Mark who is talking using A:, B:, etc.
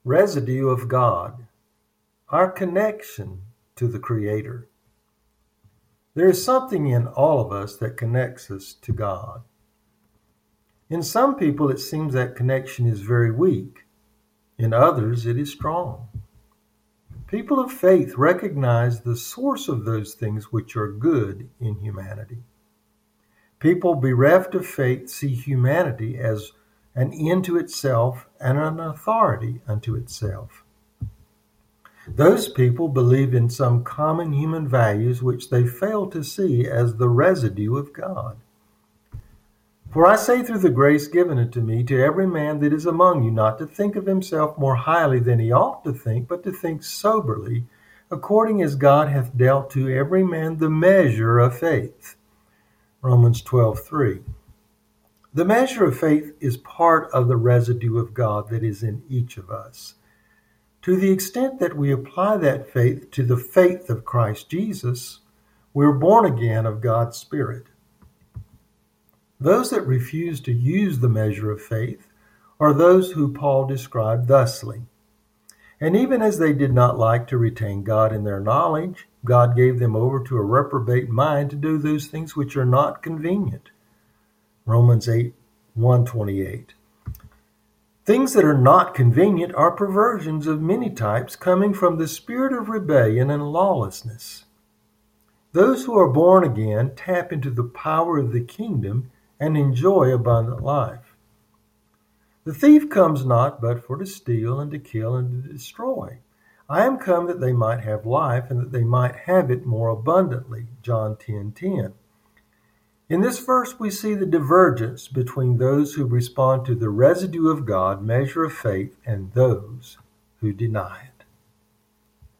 A: residue of God, our connection to the Creator. There is something in all of us that connects us to God. In some people, it seems that connection is very weak. In others, it is strong. People of faith recognize the source of those things which are good in humanity. People bereft of faith see humanity as an end to itself and an authority unto itself. Those people believe in some common human values which they fail to see as the residue of God. For I say through the grace given unto me to every man that is among you not to think of himself more highly than he ought to think, but to think soberly, according as God hath dealt to every man the measure of faith. Romans 12:3. The measure of faith is part of the residue of God that is in each of us. To the extent that we apply that faith to the faith of Christ Jesus, we are born again of God's Spirit. Those that refuse to use the measure of faith are those who Paul described thusly. And even as they did not like to retain God in their knowledge, God gave them over to a reprobate mind to do those things which are not convenient. Romans 1:28. Things that are not convenient are perversions of many types coming from the spirit of rebellion and lawlessness. Those who are born again tap into the power of the kingdom and enjoy abundant life. The thief comes not but for to steal and to kill and to destroy. I am come that they might have life and that they might have it more abundantly. John 10:10. In this verse we see the divergence between those who respond to the residue of God, measure of faith, and those who deny it.